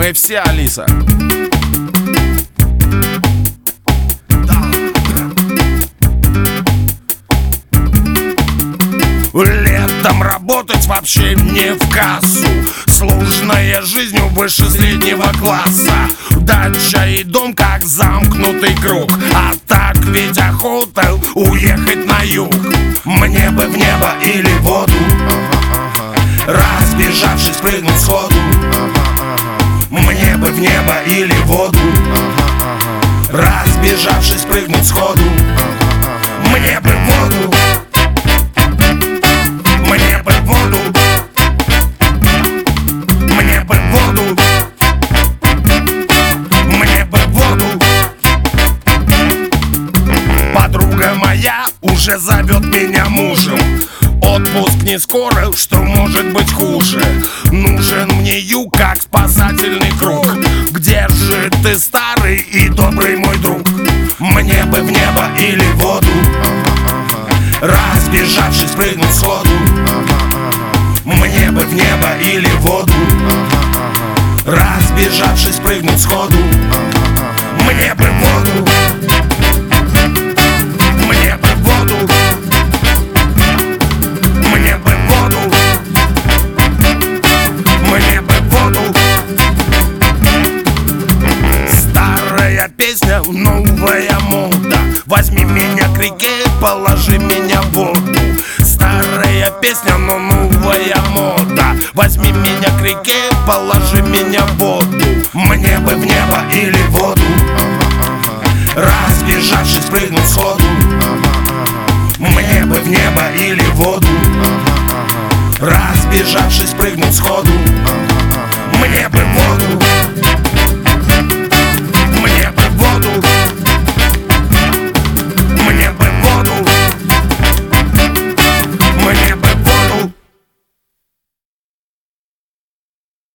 Мы все Алиса. Летом работать вообще не в кассу. Сложная жизнь выше среднего класса. Дача и дом как замкнутый круг. А так ведь охота уехать на юг. Мне бы в небо или в воду, разбежавшись прыгнуть сходу. Мне бы в небо или в воду, разбежавшись прыгнуть сходу. Мне бы в воду, мне бы в воду, мне бы в воду, мне бы в воду. Подруга моя уже зовет меня мужем. Отпуск не скоро, что может быть хуже? Нужен мне юг, как спасательный круг. Где же ты, старый и добрый мой друг? Мне бы в небо или в воду, разбежавшись прыгнуть сходу. Мне бы в небо или в воду, разбежавшись прыгнуть сходу. Мне бы в воду, мне бы в воду, мне бы в воду, мне бы в воду. Старая песня, новая мода. Возьми меня к реке, положи меня в воду. Старая песня, но новая мода. Возьми меня к реке, положи меня в воду. Мне бы в небо или в воду, разбежавшись прыгнуть сходу. Мне бы в небо или в воду, разбежавшись прыгнуть сходу.